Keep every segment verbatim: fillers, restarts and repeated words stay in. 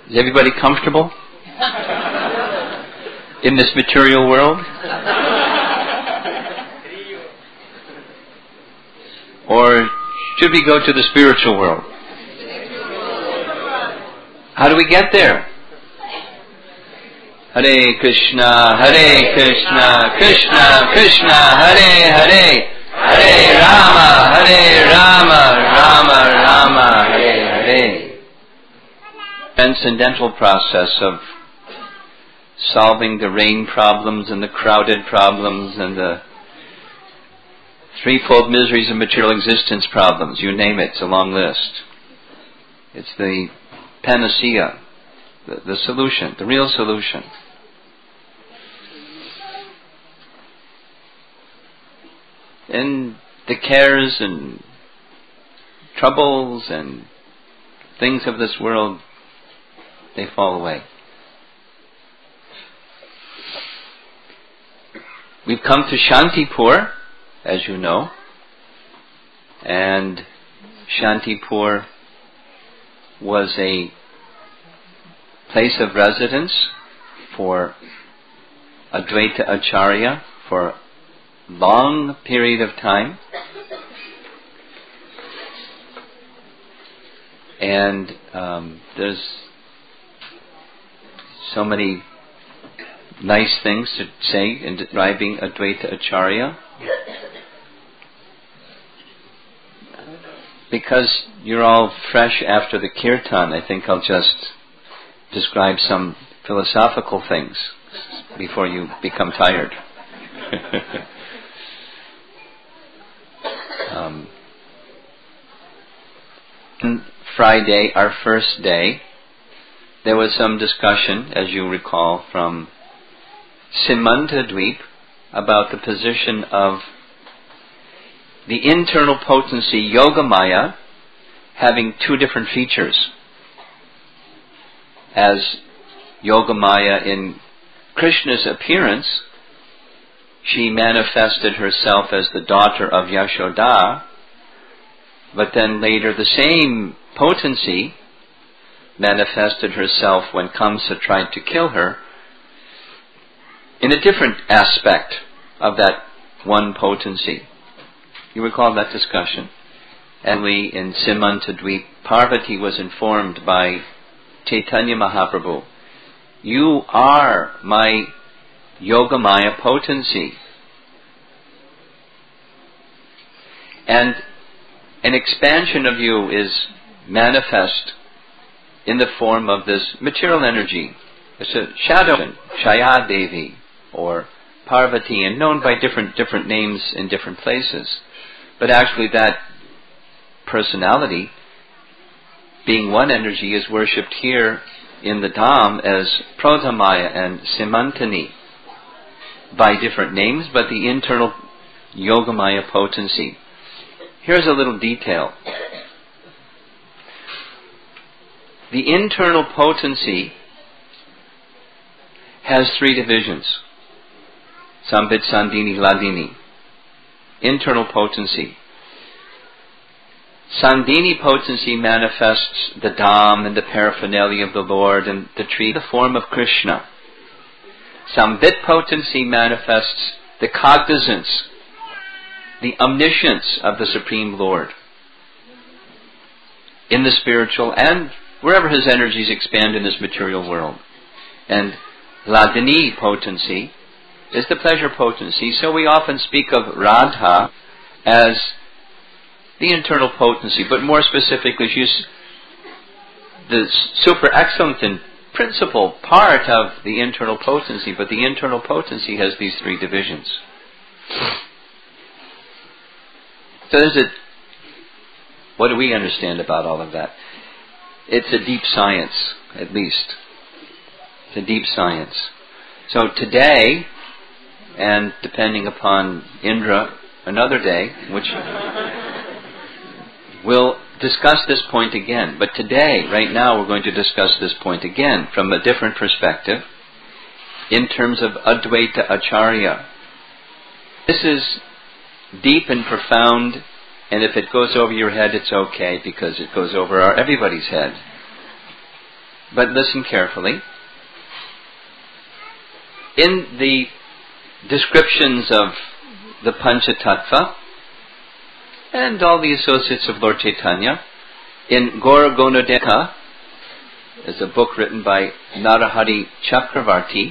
Is everybody comfortable in this material world? Or should we go to the spiritual world? How do we get there? Hare Krishna, Hare Krishna, Krishna Krishna, Hare Hare, Hare Rama, Hare Rama, Rama Rama, Hare Hare. Transcendental process of solving the rain problems and the crowded problems and the threefold miseries of material existence problems. You name it, it's a long list. It's the panacea, the, the solution, the real solution. And the cares and troubles and things of this world, they fall away. We've come to Shantipur, as you know, and Shantipur was a place of residence for Advaita Acharya for a long period of time. And um, there's so many nice things to say in describing Advaita Acharya. Because you're all fresh after the kirtan, I think I'll just describe some philosophical things before you become tired. um, on Friday, our first day, there was some discussion, as you recall, from Simantadweep about the position of the internal potency Yogamaya having two different features. As Yogamaya in Krishna's appearance, she manifested herself as the daughter of Yashoda, but then later the same potency manifested herself when Kamsa tried to kill her in a different aspect of that one potency. You recall that discussion? And we, in Simantadweep, Parvati was informed by Chaitanya Mahaprabhu, you are my Yogamaya potency. And an expansion of you is manifest in the form of this material energy. It's a shadow, Shaya Devi, or Parvati, and known by different different names in different places. But actually that personality, being one energy, is worshipped here in the Dham as Prodhamaya and Simantani by different names, but the internal Yogamaya potency. Here's a little detail. The internal potency has three divisions. Sambit, Sandini, Hladini. Internal potency. Sandini potency manifests the Dham and the paraphernalia of the Lord and the tree, the form of Krishna. Sambit potency manifests the cognizance, the omniscience of the Supreme Lord in the spiritual and wherever his energies expand in this material world. And Hladini potency is the pleasure potency, so we often speak of Radha as the internal potency, but more specifically she's the super excellent and principal part of the internal potency, but the internal potency has these three divisions. So there's a, what do we understand about all of that? It's a deep science, at least. It's a deep science. So today, and depending upon Indra, another day, which we'll discuss this point again. But today, right now, we're going to discuss this point again from a different perspective in terms of Advaita Acharya. This is deep and profound, and if it goes over your head, it's okay, because it goes over our everybody's head. But listen carefully. In the descriptions of the Panchatattva and all the associates of Lord Chaitanya, in Gaura Gonadeka, is a book written by Narahari Chakravarti,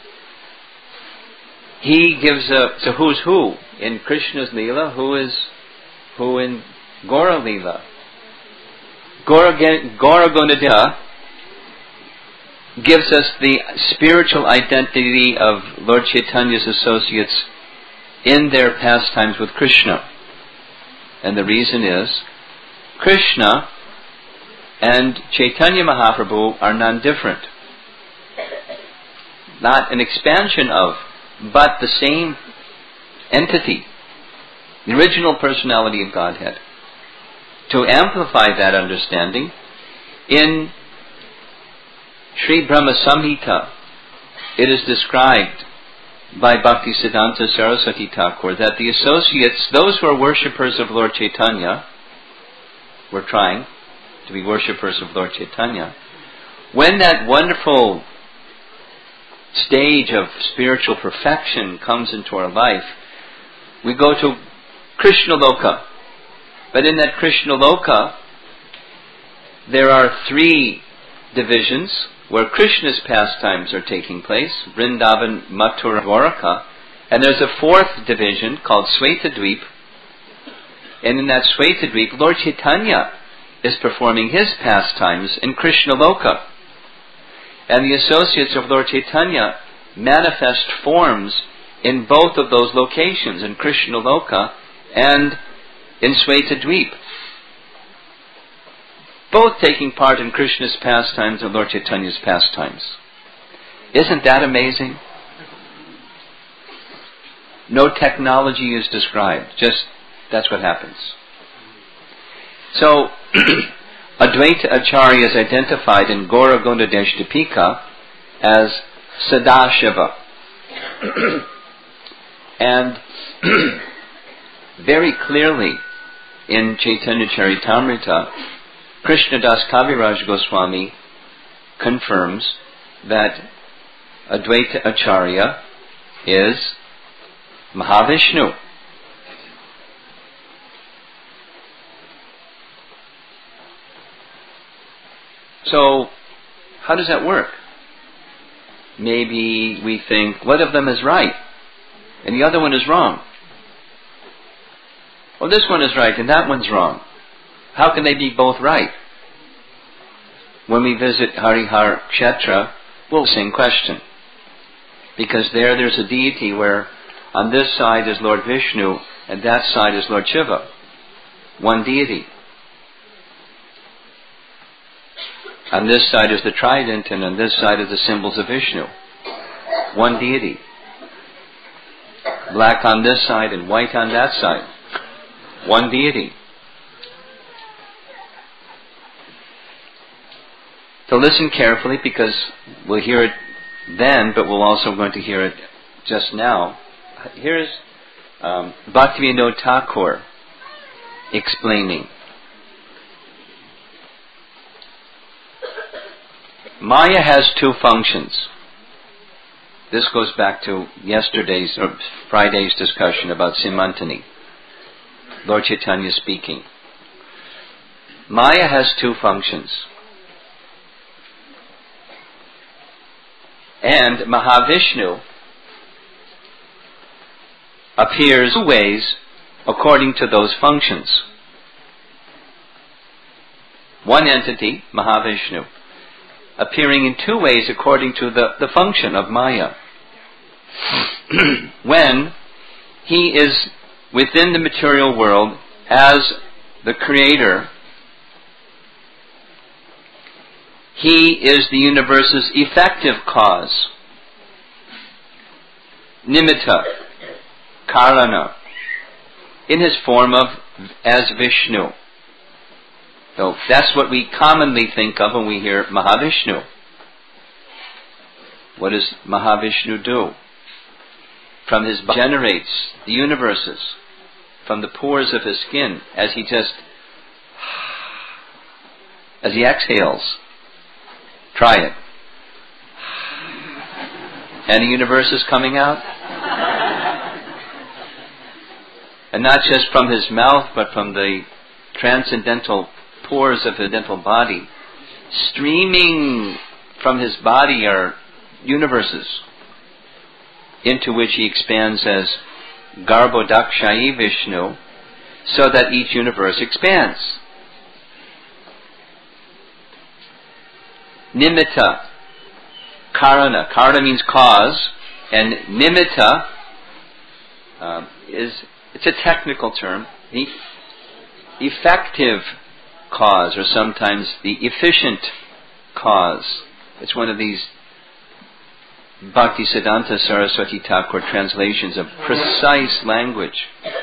he gives a, so who's who in Krishna's Leela, who is who in Gaura Leela. Gaura, Gaura Gonadeka gives us the spiritual identity of Lord Chaitanya's associates in their pastimes with Krishna. And the reason is, Krishna and Chaitanya Mahaprabhu are non-different. Not an expansion of, but the same entity. The original personality of Godhead. To amplify that understanding, in Sri Brahma Samhita, it is described by Bhaktisiddhanta Saraswati Thakur that the associates, those who are worshippers of Lord Chaitanya, were trying to be worshippers of Lord Chaitanya, when that wonderful stage of spiritual perfection comes into our life, we go to Krishna Loka. But in that Krishna Loka, there are three divisions where Krishna's pastimes are taking place, Vrindavan, Mathura, Dwaraka, and there's a fourth division called Svetadweep, and in that Svetadweep, Lord Chaitanya is performing his pastimes in Krishna Loka. And the associates of Lord Chaitanya manifest forms in both of those locations, in Krishna Loka and in Svetadweep. Both taking part in Krishna's pastimes and Lord Chaitanya's pastimes. Isn't that amazing? No technology is described. Just, that's what happens. So, Advaita Acharya is identified in Gaura Gonadeshtapika as Sadashiva. And very clearly in Chaitanya Charitamrita, Krishnadas Kaviraj Goswami confirms that Advaita Acharya is Mahavishnu. So, how does that work? Maybe we think one of them is right and the other one is wrong. Well, this one is right and that one's wrong. How can they be both right? When we visit Harihar Kshetra, we'll same question. Because there, there's a deity where on this side is Lord Vishnu and that side is Lord Shiva. One deity. On this side is the trident and on this side are the symbols of Vishnu. One deity. Black on this side and white on that side. One deity. So listen carefully because we'll hear it then, but we're also going to hear it just now. Here's um, Bhaktivinoda Thakur explaining. Maya has two functions. This goes back to yesterday's or Friday's discussion about Simantani. Lord Chaitanya speaking. Maya has two functions. And Mahavishnu appears two ways according to those functions. One entity, Mahavishnu, appearing in two ways according to the, the function of Maya. When he is within the material world as the creator, he is the universe's effective cause. Nimitta, Karana, in his form of as Vishnu. So that's what we commonly think of when we hear Mahavishnu. What does Mahavishnu do? From his body generates the universes from the pores of his skin as he just, as he exhales. Try it. Any universe is coming out? And not just from his mouth, but from the transcendental pores of the dental body. Streaming from his body are universes into which he expands as Garbhodakshayi Vishnu, so that each universe expands. Nimitta, Karana. Karana means cause, and Nimitta uh, is, it's a technical term, the effective cause, or sometimes the efficient cause. It's one of these Bhaktisiddhanta Saraswati Thakur translations of precise language.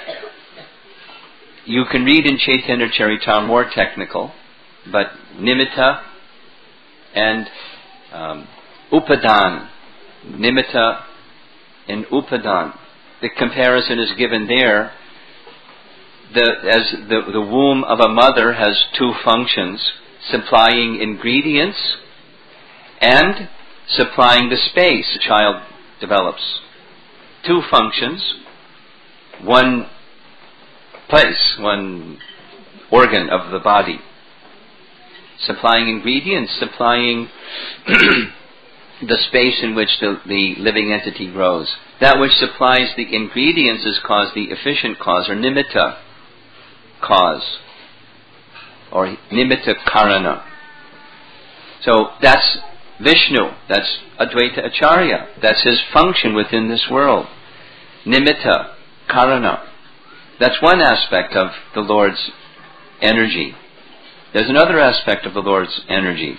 You can read in Chaitanya Charitamrita more technical, but Nimitta and um, Upadan, Nimitta and Upadan. The comparison is given there. The, as the, the womb of a mother has two functions, supplying ingredients and supplying the space a child develops. Two functions, one place, one organ of the body. Supplying ingredients, supplying the space in which the, the living entity grows. That which supplies the ingredients is called the efficient cause, or nimitta cause, or nimitta karana. So that's Vishnu, that's Advaita Acharya, that's his function within this world. Nimitta karana. That's one aspect of the Lord's energy. There's another aspect of the Lord's energy.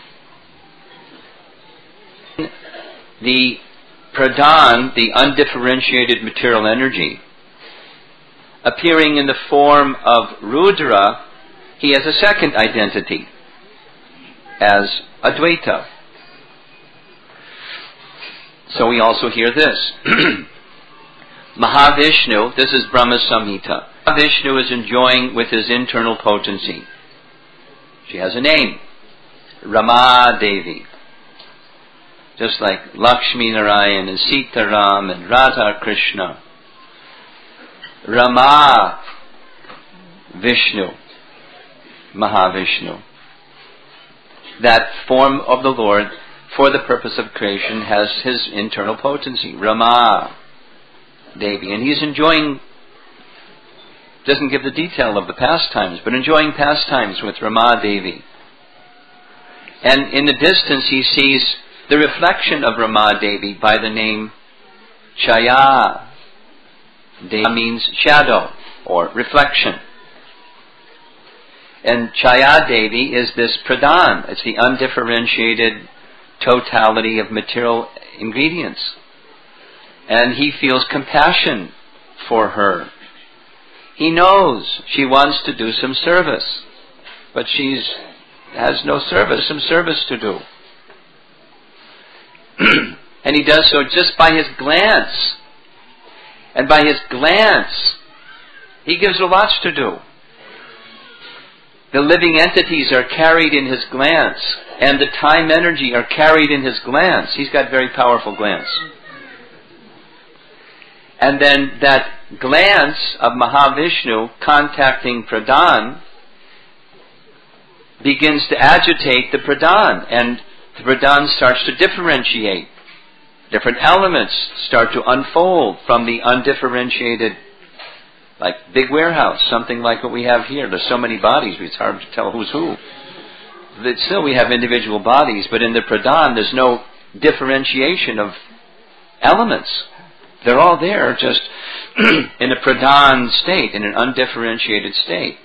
The pradhan, the undifferentiated material energy, appearing in the form of Rudra, he has a second identity as Advaita. So we also hear this. Mahavishnu, this is Brahma Samhita. Mahavishnu is enjoying with his internal potency. She has a name, Rama Devi. Just like Lakshmi Narayan and Sita Ram and Radha Krishna. Rama Vishnu, Mahavishnu. That form of the Lord for the purpose of creation has his internal potency, Rama Devi. And he's enjoying, doesn't give the detail of the pastimes, but enjoying pastimes with Rama Devi. And in the distance he sees the reflection of Rama Devi by the name Chaya. Devi means shadow or reflection. And Chaya Devi is this pradhan. It's the undifferentiated totality of material ingredients. And he feels compassion for her. He knows she wants to do some service, but she has no service, some service to do. And he does so just by his glance. And by his glance, he gives her lots to do. The living entities are carried in his glance, and the time energy are carried in his glance. He's got very powerful glance. And then that glance of Mahavishnu contacting Pradhan begins to agitate the Pradhan, and the Pradhan starts to differentiate. Different elements start to unfold from the undifferentiated, like big warehouse, something like what we have here. There's so many bodies, it's hard to tell who's who. But still we have individual bodies, but in the Pradhan there's no differentiation of elements. They're all there just in a Pradhan state, in an undifferentiated state.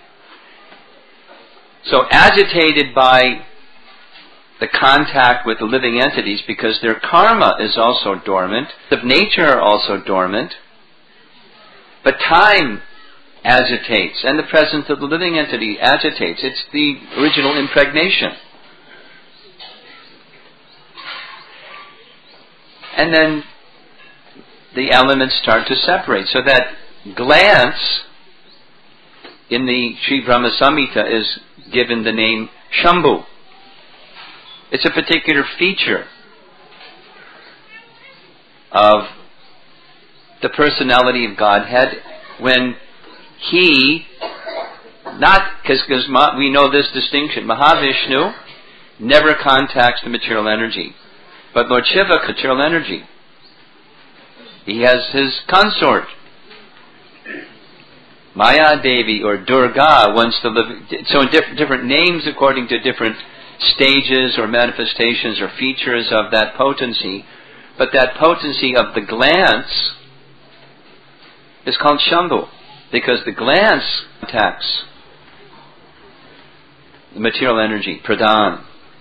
So agitated by the contact with the living entities, because their karma is also dormant, the nature are also dormant, but time agitates, and the presence of the living entity agitates. It's the original impregnation. And then the elements start to separate, so that glance in the Sri Brahma Samhita is given the name Shambhu. It's a particular feature of the personality of Godhead when He, not, because we know this distinction, Mahavishnu never contacts the material energy, but Lord Shiva, material energy. He has his consort, Maya Devi or Durga, wants to live. So in diff- different names according to different stages or manifestations or features of that potency, but that potency of the glance is called Shambhu, because the glance attacks the material energy, Pradhan.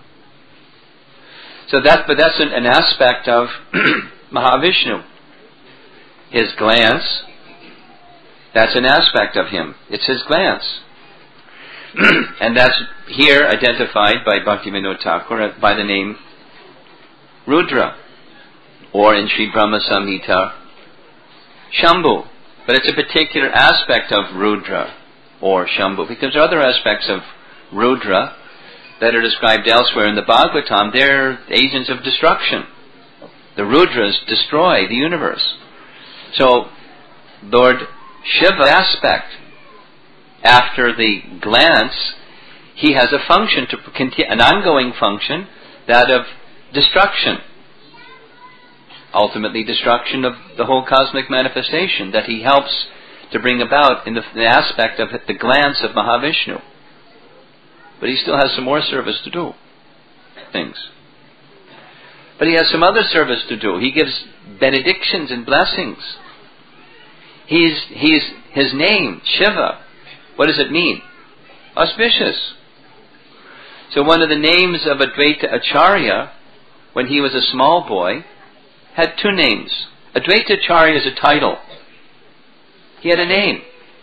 So that, but that's an, an aspect of Mahavishnu. His glance, that's an aspect of him. It's his glance. And that's here identified by Bhaktivinoda Thakur by the name Rudra, or in Sri Brahma Samhita, Shambhu. But it's a particular aspect of Rudra or Shambhu, because there are other aspects of Rudra that are described elsewhere in the Bhagavatam. They're agents of destruction. The Rudras destroy the universe. So, Lord Shiva aspect, after the glance, he has a function, to continue, an ongoing function, that of destruction. Ultimately destruction of the whole cosmic manifestation that he helps to bring about in the, the aspect of the glance of Mahavishnu. But he still has some more service to do. Things. But he has some other service to do. He gives benedictions and blessings. He's, he's, his name, Shiva, what does it mean? Auspicious. So one of the names of Advaita Acharya, when he was a small boy, had two names. Advaita Acharya is a title. He had a name.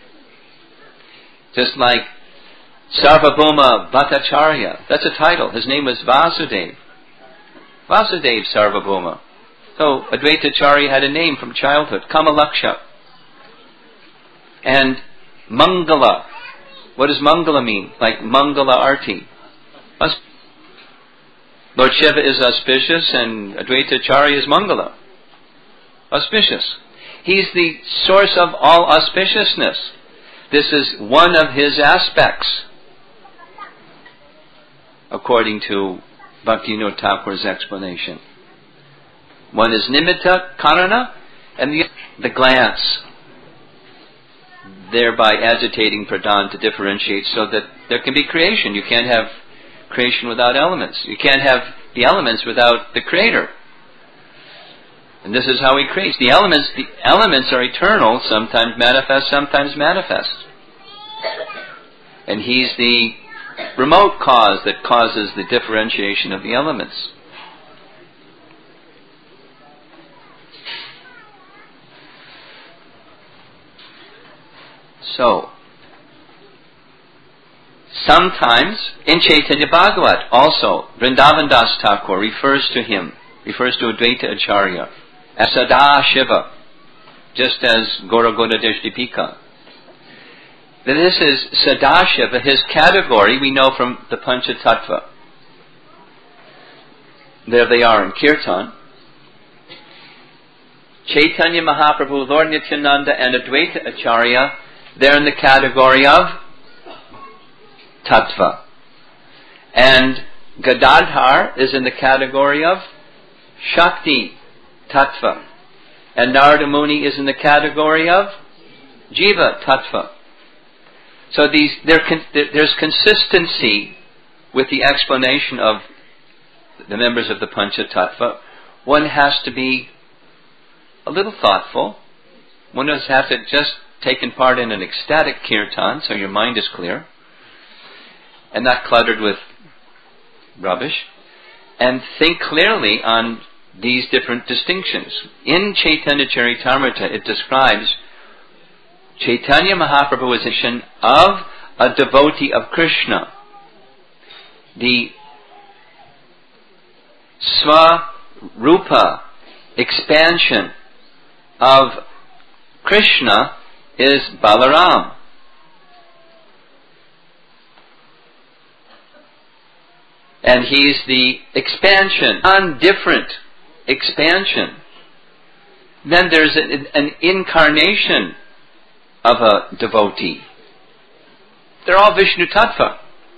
Just like Sarvabhauma Bhattacharya, that's a title. His name was Vasudeva. Vasudeva Sarvabhauma. So Advaita Acharya had a name from childhood, Kamalaksha. And Mangala. What does Mangala mean? Like Mangala Arti. Lord Shiva is auspicious and Advaita Acharya is Mangala. Auspicious. He's the source of all auspiciousness. This is one of his aspects, according to Bhaktivinoda Thakur's explanation. One is Nimitta, Karana, and the, the glance, thereby agitating Pradhan to differentiate so that there can be creation. You can't have creation without elements. You can't have the elements without the creator. And this is how he creates. The elements, the elements are eternal, sometimes manifest, sometimes manifest. And he's the remote cause that causes the differentiation of the elements. So, sometimes in Chaitanya Bhagavat also, Vrindavan Das Thakur refers to him, refers to Advaita Acharya as Sada Shiva, just as Gaura Godadesh Dipika. This is Sada Shiva, his category we know from the Panchatattva. There they are in Kirtan. Chaitanya Mahaprabhu, Lord Nityananda, and Advaita Acharya, they're in the category of Tattva. And Gadadhar is in the category of Shakti Tattva. And Narada Muni is in the category of Jiva Tattva. So these, there, there's consistency with the explanation of the members of the Panchatattva. One has to be a little thoughtful. One does have to just taken part in an ecstatic kirtan, so your mind is clear and not cluttered with rubbish, and think clearly on these different distinctions. In Chaitanya Charitamrita, it describes Chaitanya Mahaprabhu as a vision of a devotee of Krishna. The Swarupa expansion of Krishna is Balaram. And He's the expansion, undifferent expansion. Then there's an, an incarnation of a devotee. They're all Vishnu Tattva.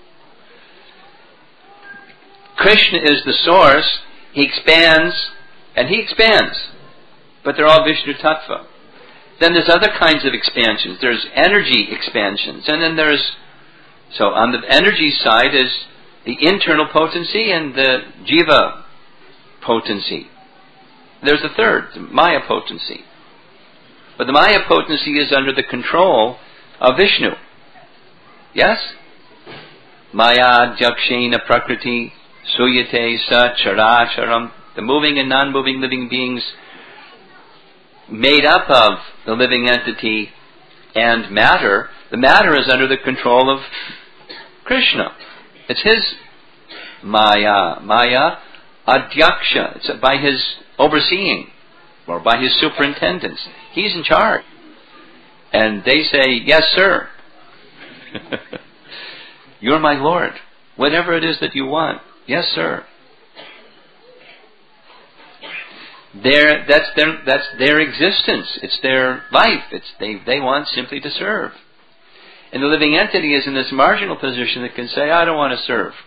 Krishna is the source. He expands, and He expands. But they're all Vishnu Tattva. Then there's other kinds of expansions. There's energy expansions. And then there's, so on the energy side is the internal potency and the jiva potency. There's a third, the Maya potency. But the Maya potency is under the control of Vishnu. Yes? Maya Jakshena Prakriti Suyate Sa Characharam. The moving and non-moving living beings made up of the living entity and matter. The matter is under the control of Krishna. It's His Maya. Maya Adhyaksha. It's by His overseeing or by His superintendence. He's in charge. And they say, yes, sir. You're my Lord. Whatever it is that you want. Yes, sir. Their, that's their that's their existence. It's their life. It's they they want simply to serve. And the living entity is in this marginal position that can say, I don't want to serve.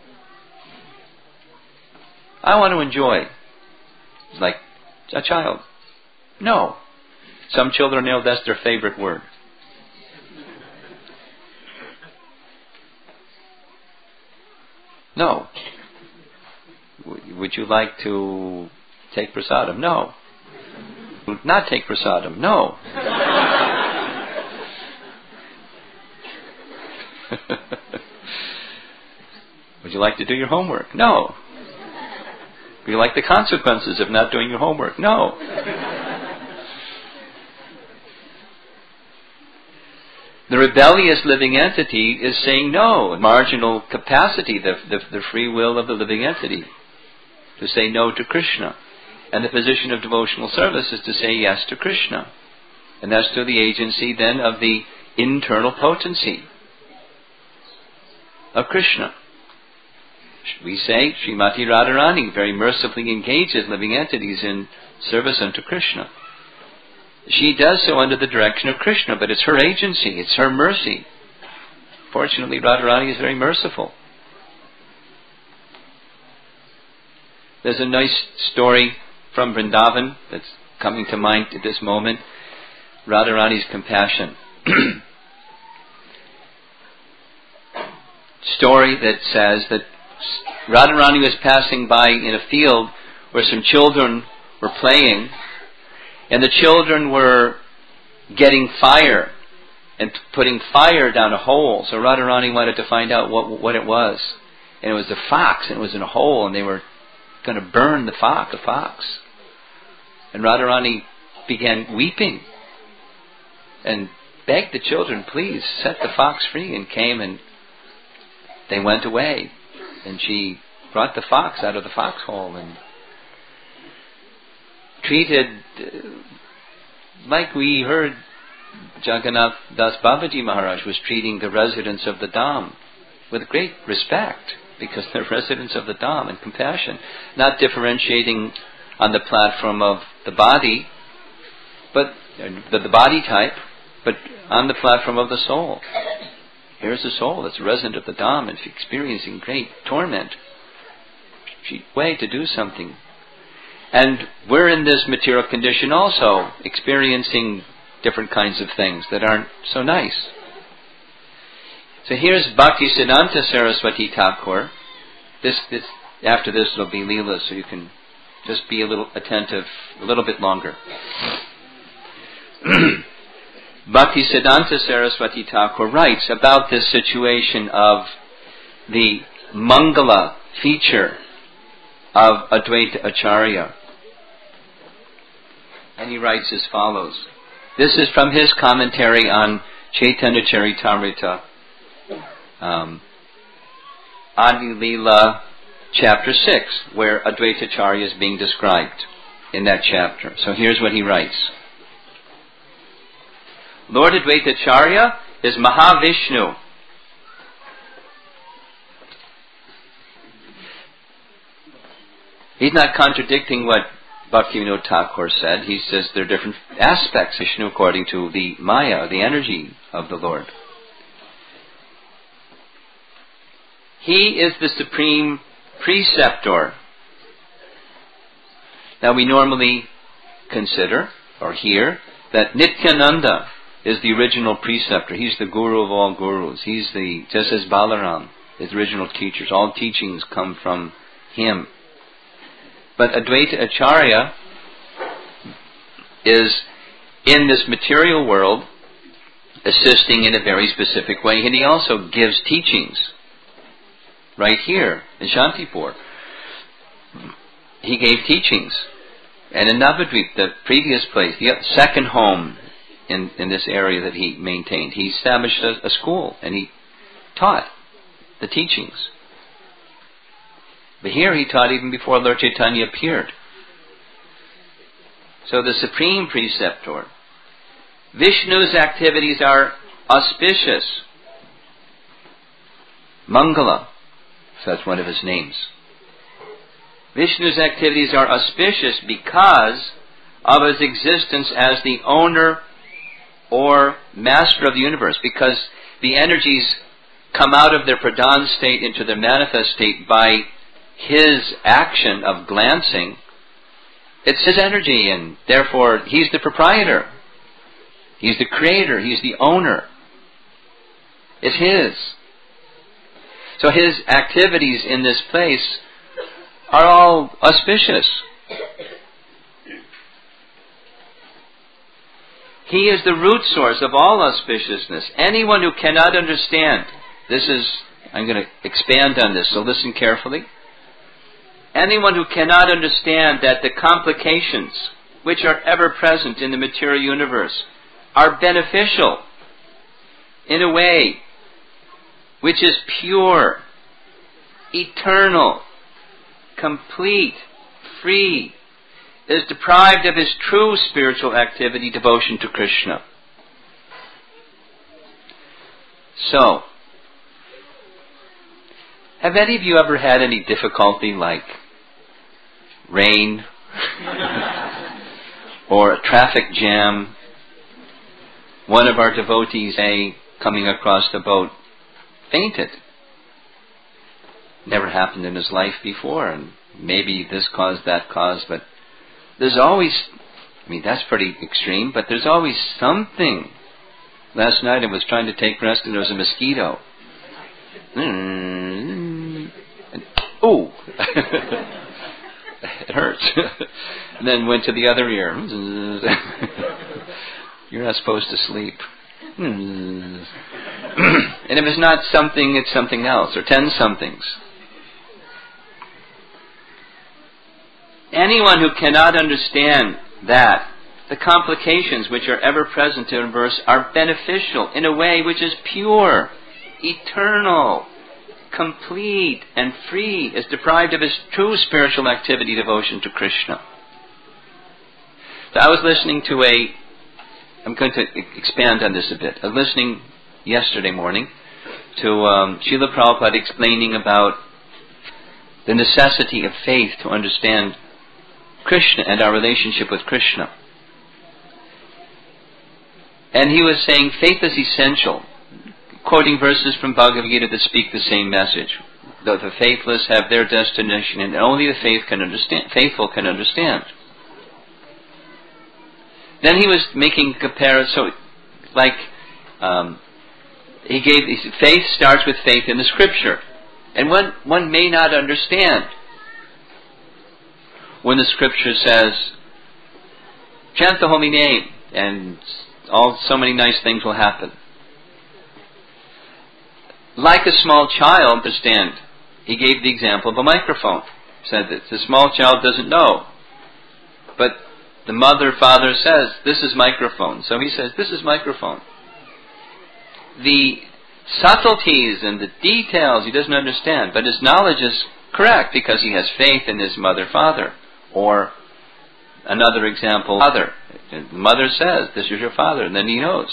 I want to enjoy. It's like a child. No. Some children know that's their favorite word. No. Would you like to take prasadam? No. Would not take prasadam? No. Would you like to do your homework? No. Would you like the consequences of not doing your homework? No. The rebellious living entity is saying no. Marginal capacity, the, the, the free will of the living entity, to say no to Krishna. And the position of devotional service is to say yes to Krishna. And that's through the agency then of the internal potency of Krishna. We say Srimati Radharani very mercifully engages living entities in service unto Krishna. She does so under the direction of Krishna, but it's her agency, it's her mercy. Fortunately, Radharani is very merciful. There's a nice story from Vrindavan that's coming to mind at this moment. Radharani's compassion. Story that says that Radharani was passing by in a field where some children were playing, and the children were getting fire and putting fire down a hole. So Radharani wanted to find out what what it was. And it was a fox, and it was in a hole, and they were going to burn the fox, the fox. And Radharani began weeping and begged the children, please set the fox free, and came, and they went away. And she brought the fox out of the foxhole and treated, uh, like we heard Jagannath Das Babaji Maharaj was treating the residents of the Dham with great respect, because they're residents of the Dham, and compassion, not differentiating on the platform of the body, but the, the body type, but on the platform of the soul. Here's a soul that's a resident of the Dham and experiencing great torment. She way to do something. And we're in this material condition also, experiencing different kinds of things that aren't so nice. So here's Bhaktisiddhanta Saraswati Thakur. This, this, after this will be Leela, so you can just be a little attentive a little bit longer. Bhaktisiddhanta Saraswati Thakur writes about this situation of the Mangala feature of Advaita Acharya. And he writes as follows. This is from his commentary on Chaitanya Charitamrita, um, Adi Leela, chapter six, where Advaita Acharya is being described in that chapter. So here's what he writes. Lord Advaita Acharya is Mahavishnu. He's not contradicting what Bhaktivinoda Thakur said. He says there are different aspects of Vishnu according to the Maya, the energy of the Lord. He is the supreme preceptor. Now we normally consider or hear that Nityananda is the original preceptor. He's the guru of all gurus. He's the, just as Balaram, his original teachers. All teachings come from him. But Advaita Acharya is in this material world assisting in a very specific way, and he also gives teachings right here in Shantipur. He gave teachings. And in Navadvip, the previous place, the second home in, in this area that he maintained, he established a, a school and he taught the teachings. But here he taught even before Lord Chaitanya appeared. So the supreme preceptor. Vishnu's activities are auspicious. Mangala, so that's one of his names. Vishnu's activities are auspicious because of his existence as the owner or master of the universe. Because the energies come out of their pradhan state into their manifest state by his action of glancing. It's his energy, and therefore he's the proprietor. He's the creator. He's the owner. It's his. So his activities in this place are all auspicious. He is the root source of all auspiciousness. Anyone who cannot understand, this is, I'm going to expand on this, so listen carefully. Anyone who cannot understand that the complications which are ever present in the material universe are beneficial in a way which is pure, eternal, complete, free, is deprived of his true spiritual activity, devotion to Krishna. So, have any of you ever had any difficulty like rain or a traffic jam? One of our devotees, A, coming across the boat, fainted. Never happened in his life before, and maybe this caused, that caused, but there's always, I mean, that's pretty extreme, but there's always something. Last night I was trying to take rest and there was a mosquito. And, ooh! It hurts. And then went to the other ear. You're not supposed to sleep. And if it's not something, it's something else, or ten somethings. Anyone who cannot understand that the complications which are ever present in verse are beneficial in a way which is pure, eternal, complete, and free, is deprived of his true spiritual activity, devotion to Krishna. So I was listening to a, I'm going to expand on this a bit. I was listening yesterday morning to um, Srila Prabhupada explaining about the necessity of faith to understand Krishna and our relationship with Krishna. And he was saying faith is essential, quoting verses from Bhagavad Gita that speak the same message. Though the faithless have their destination, and only the faith can understand, faithful can understand. Then he was making a comparison, so like um, he gave faith starts with faith in the Scripture, and one one may not understand when the Scripture says, chant the holy name, and all so many nice things will happen. Like a small child, understand, he gave the example of a microphone. He said that the small child doesn't know, but the mother, father says, this is microphone. So he says, this is microphone. The subtleties and the details he doesn't understand, but his knowledge is correct because he has faith in his mother, father. Or another example, father. The mother says, this is your father, and then he knows.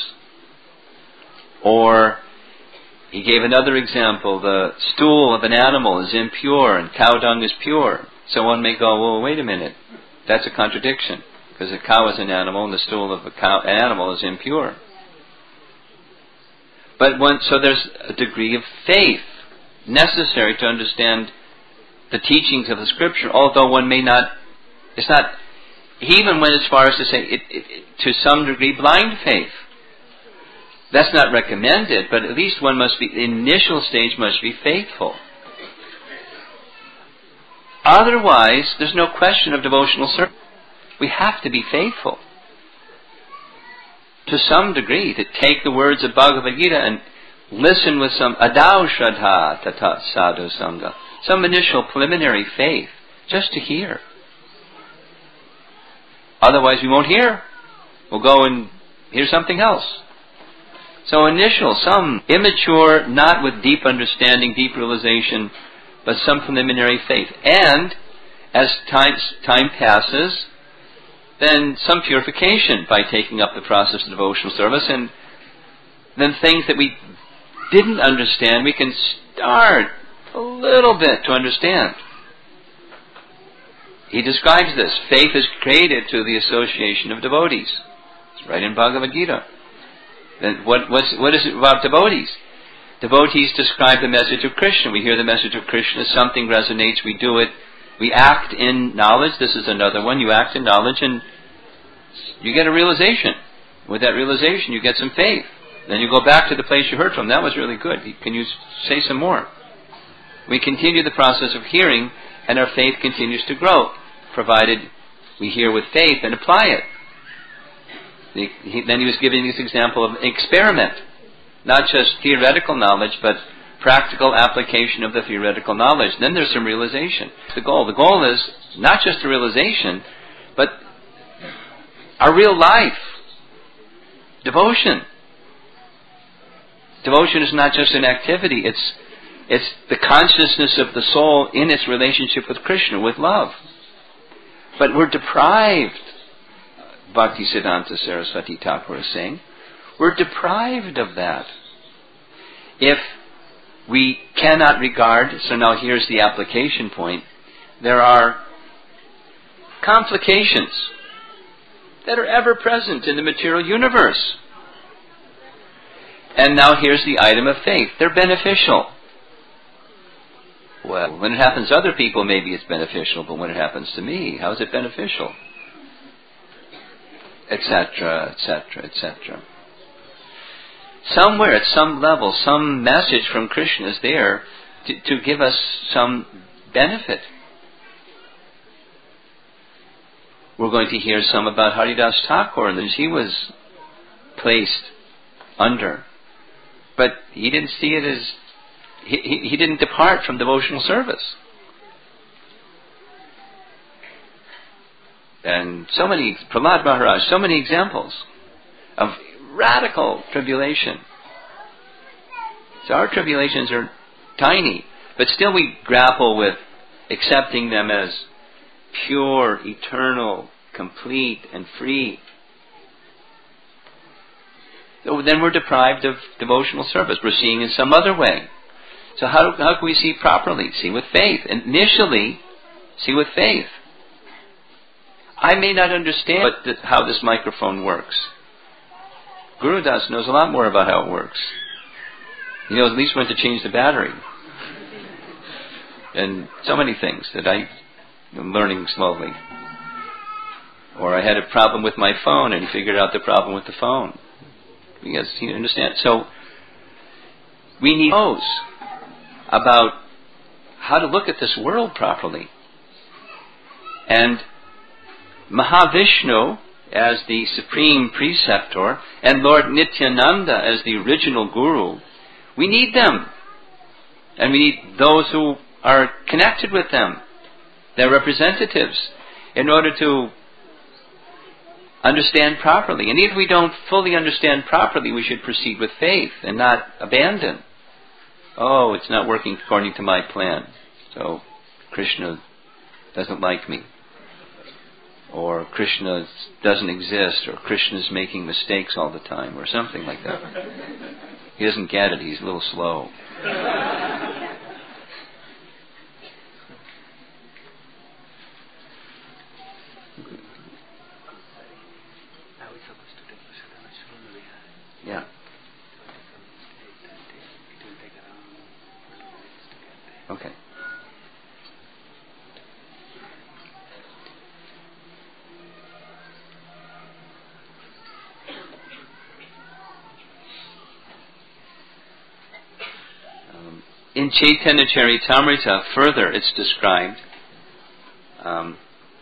Or he gave another example, the stool of an animal is impure and cow dung is pure. So one may go, well, wait a minute, that's a contradiction, because a cow is an animal and the stool of a cow an animal is impure. But one, so there's a degree of faith necessary to understand the teachings of the Scripture, although one may not, it's not, he even went as far as to say, it, it, it, to some degree, blind faith. That's not recommended, but at least one must be, the initial stage must be faithful. Otherwise, there's no question of devotional service. We have to be faithful. To some degree, to take the words of Bhagavad Gita and listen with some adau shraddha tatat sadhu sangha, some initial preliminary faith, just to hear. Otherwise we won't hear. We'll go and hear something else. So initial, some immature, not with deep understanding, deep realization, but some preliminary faith. And as time, time passes, then some purification by taking up the process of devotional service, and then things that we didn't understand, we can start a little bit to understand. He describes this. Faith is created through the association of devotees. It's right in Bhagavad Gita. Then what, what's, what is it about devotees? Devotees describe the message of Krishna. We hear the message of Krishna, something resonates, we do it. We act in knowledge. This is another one. You act in knowledge and you get a realization. With that realization, you get some faith. Then you go back to the place you heard from. That was really good. Can you say some more? We continue the process of hearing, and our faith continues to grow, provided we hear with faith and apply it. The, he, then he was giving this example of experiment. Not just theoretical knowledge, but practical application of the theoretical knowledge. Then there's some realization. The goal. The goal is not just a realization, but our real life. Devotion. Devotion is not just an activity. It's it's the consciousness of the soul in its relationship with Krishna, with love. But we're deprived, Bhaktisiddhanta Saraswati Thakur is saying, we're deprived of that. If we cannot regard, so now here's the application point, there are complications that are ever present in the material universe. And now here's the item of faith. They're beneficial. Well, when it happens to other people, maybe it's beneficial, but when it happens to me, how is it beneficial? Etc., et cetera, et cetera. Somewhere, at some level, some message from Krishna is there to, to give us some benefit. We're going to hear some about Haridas Thakur, and he was placed under. But he didn't see it as, he, he, he didn't depart from devotional service. And so many, Prahlad Maharaj, so many examples of radical tribulation. So our tribulations are tiny, but still we grapple with accepting them as pure, eternal, complete, and free. So then we're deprived of devotional service. We're seeing in some other way. So how, how can we see properly? See with faith. Initially, see with faith. I may not understand what the, how this microphone works. Guru Das knows a lot more about how it works. He knows at least when to change the battery. And so many things that I am learning slowly. Or I had a problem with my phone and he figured out the problem with the phone. Because he understands. So we need those about how to look at this world properly. And Mahavishnu as the supreme preceptor and Lord Nityananda as the original guru, we need them. And we need those who are connected with them, their representatives, in order to understand properly. And if we don't fully understand properly, we should proceed with faith and not abandon. Oh, it's not working according to my plan, so Krishna doesn't like me. Or Krishna doesn't exist, or Krishna is making mistakes all the time, or something like that. He doesn't get it, he's a little slow. Yeah. Okay. Um, in Chaitanya Charitamrita, further it's described. Um,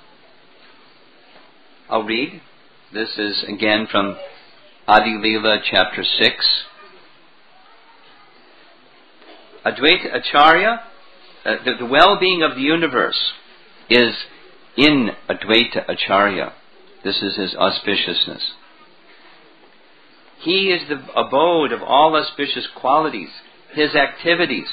I'll read. This is again from Adi Leela, chapter six. Advaita Acharya, uh, the, the well-being of the universe is in Advaita Acharya. This is his auspiciousness. He is the abode of all auspicious qualities. His activities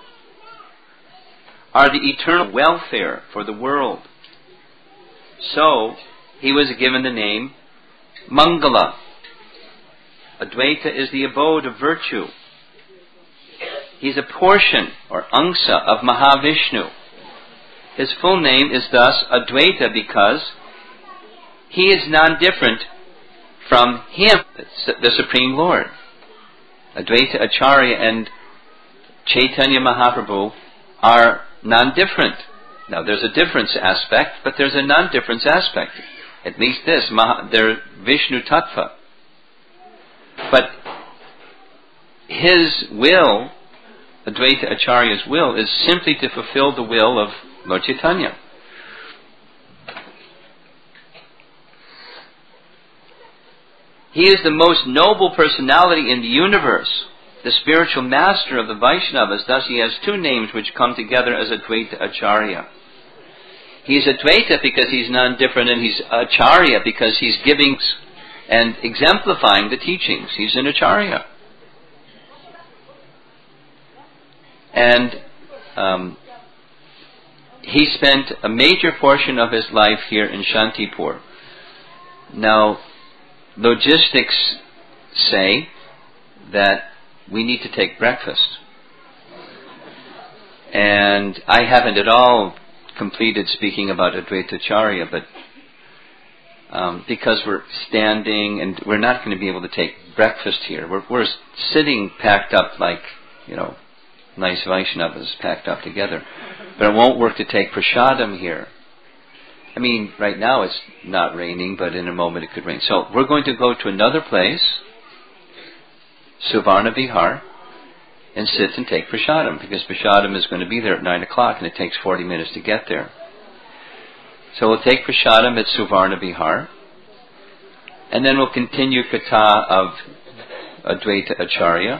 are the eternal welfare for the world. So, he was given the name Mangala. Advaita is the abode of virtue. He's a portion or angsa of Mahavishnu. His full name is thus Advaita because he is non-different from him, the Supreme Lord. Advaita Acharya and Chaitanya Mahaprabhu are non-different. Now there's a difference aspect, but there's a non-difference aspect. At least this, they're Vishnu Tattva. But his will, Advaita Acharya's will, is simply to fulfill the will of Lord Chaitanya. He is the most noble personality in the universe, the spiritual master of the Vaishnavas. Thus he has two names which come together as Advaita Acharya. He's Advaita because he's non-different, and he's Acharya because he's giving and exemplifying the teachings. He's an Acharya. And um, he spent a major portion of his life here in Shantipur. Now, logistics say that we need to take breakfast. And I haven't at all completed speaking about Advaita Acharya, but um, because we're standing and we're not going to be able to take breakfast here. We're, we're sitting packed up like, you know, nice Vaishnavas packed up together. But it won't work to take prasadam here. I mean, right now it's not raining, but in a moment it could rain. So we're going to go to another place, Suvarna Vihar, and sit and take prasadam, because prasadam is going to be there at nine o'clock and it takes forty minutes to get there. So we'll take prasadam at Suvarna Vihar, and then we'll continue katha of Advaita Acharya,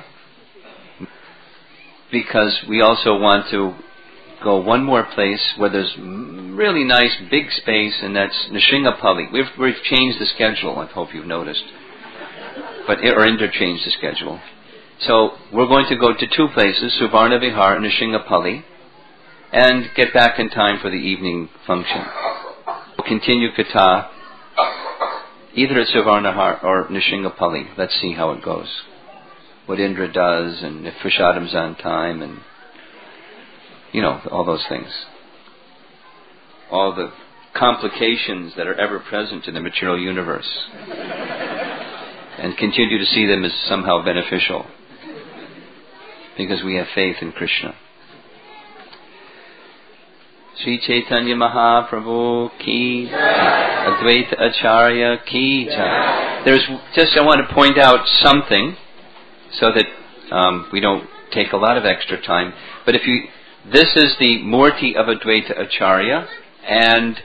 because we also want to go one more place where there's really nice big space, and that's Nrsimhapalli. We've, we've changed the schedule, I hope you've noticed, but or interchanged the schedule. So we're going to go to two places, Suvarna Vihar and Nrsimhapalli, and get back in time for the evening function. We'll continue katha either at Suvarna Vihar or Nrsimhapalli. Let's see how it goes. What Indra does, and if prasadam's on time, and you know, all those things. All the complications that are ever present in the material universe. And continue to see them as somehow beneficial, because we have faith in Krishna. Sri Chaitanya Mahaprabhu ki jai. Advaita Acharya ki jai. There's just, I want to point out something so that um, we don't take a lot of extra time. But if you, this is the Murti of Advaita Acharya, and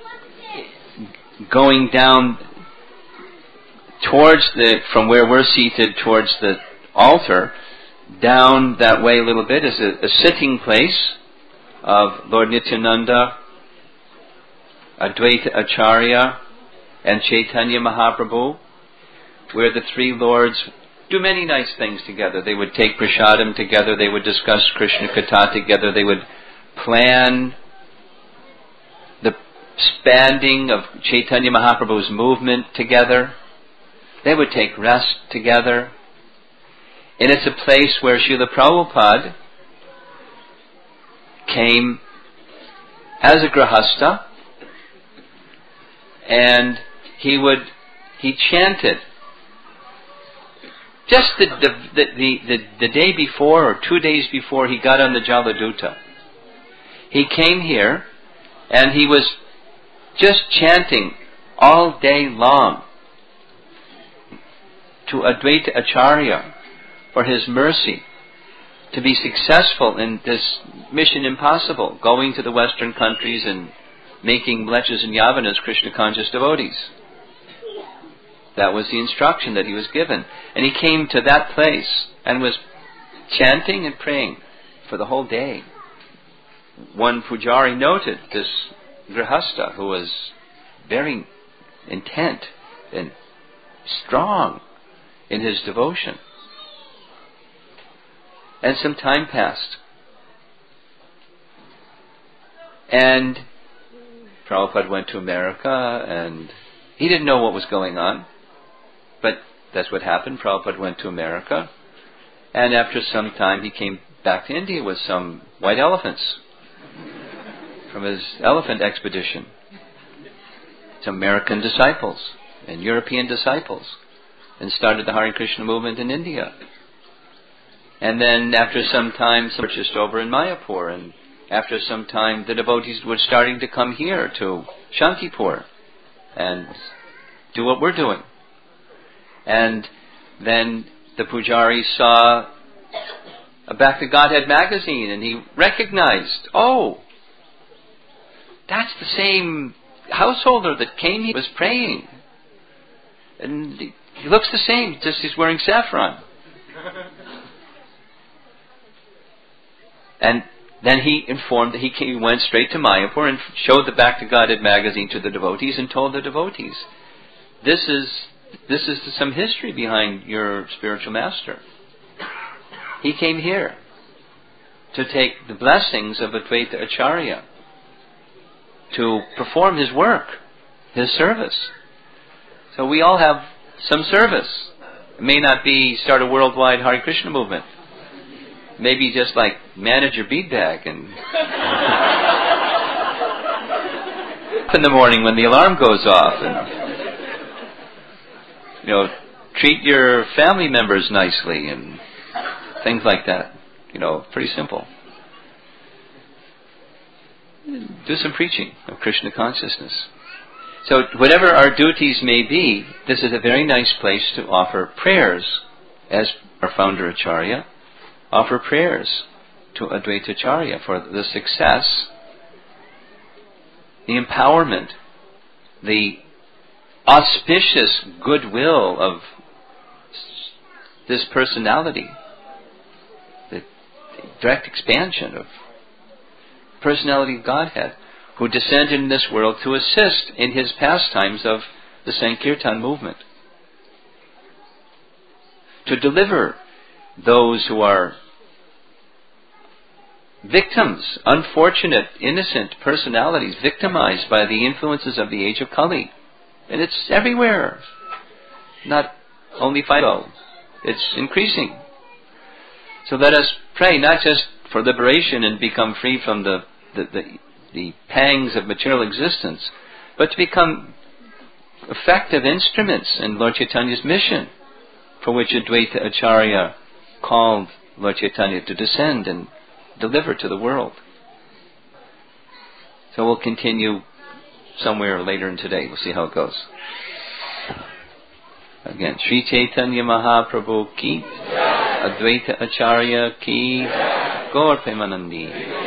going down towards the, from where we're seated towards the altar, down that way a little bit is a, a sitting place of Lord Nityananda, Advaita Acharya, and Chaitanya Mahaprabhu, where the three lords do many nice things together. They would take prasadam together, they would discuss Krishna Katha together, they would plan the expanding of Chaitanya Mahaprabhu's movement together. They would take rest together. And it's a place where Srila Prabhupada came as a grahastha and he would, he chanted. Just the the, the, the, the, the day before or two days before he got on the Jaladuta, he came here and he was just chanting all day long to Advaita Acharya for his mercy to be successful in this mission impossible, going to the Western countries and making Mlechas and Yavanas Krishna conscious devotees. That was the instruction that he was given. And he came to that place and was chanting and praying for the whole day. One Pujari noted this Grihastha who was very intent and strong in his devotion. And some time passed. And Prabhupada went to America and he didn't know what was going on. But that's what happened. Prabhupada went to America. And after some time he came back to India with some white elephants from his elephant expedition. Some American disciples and European disciples. And started the Hare Krishna movement in India. And then after some time, some purchased over in Mayapur. And after some time, the devotees were starting to come here to Shantipur and do what we're doing. And then the Pujari saw a Back to Godhead magazine and he recognized, oh, that's the same householder that came here, was praying. And he, he looks the same, just he's wearing saffron. And then he informed that he, came, he went straight to Mayapur and showed the Back to Godhead magazine to the devotees and told the devotees, this is this is some history behind your spiritual master. He came here to take the blessings of Advaita Acharya, to perform his work, his service. So we all have some service. It may not be start a worldwide Hare Krishna movement. Maybe just like manage your bead bag and in the morning when the alarm goes off, and you know, treat your family members nicely and things like that. You know, pretty simple. Do some preaching of Krishna consciousness. So whatever our duties may be, this is a very nice place to offer prayers, as our founder Acharya offer prayers to Advaita Acharya for the success, the empowerment, the auspicious goodwill of this personality, the direct expansion of personality of Godhead, who descended in this world to assist in his pastimes of the Sankirtan movement, to deliver those who are victims, unfortunate, innocent personalities, victimized by the influences of the age of Kali. And it's everywhere. Not only Fido. It's increasing. So let us pray not just for liberation and become free from the, the, the, the pangs of material existence, but to become effective instruments in Lord Chaitanya's mission, for which Advaita Acharya called Lord Chaitanya to descend and deliver to the world. So we'll continue somewhere later in today. We'll see how it goes. Again, Sri Chaitanya Mahaprabhu ki, Advaita Acharya ki, Gaur Premanandi.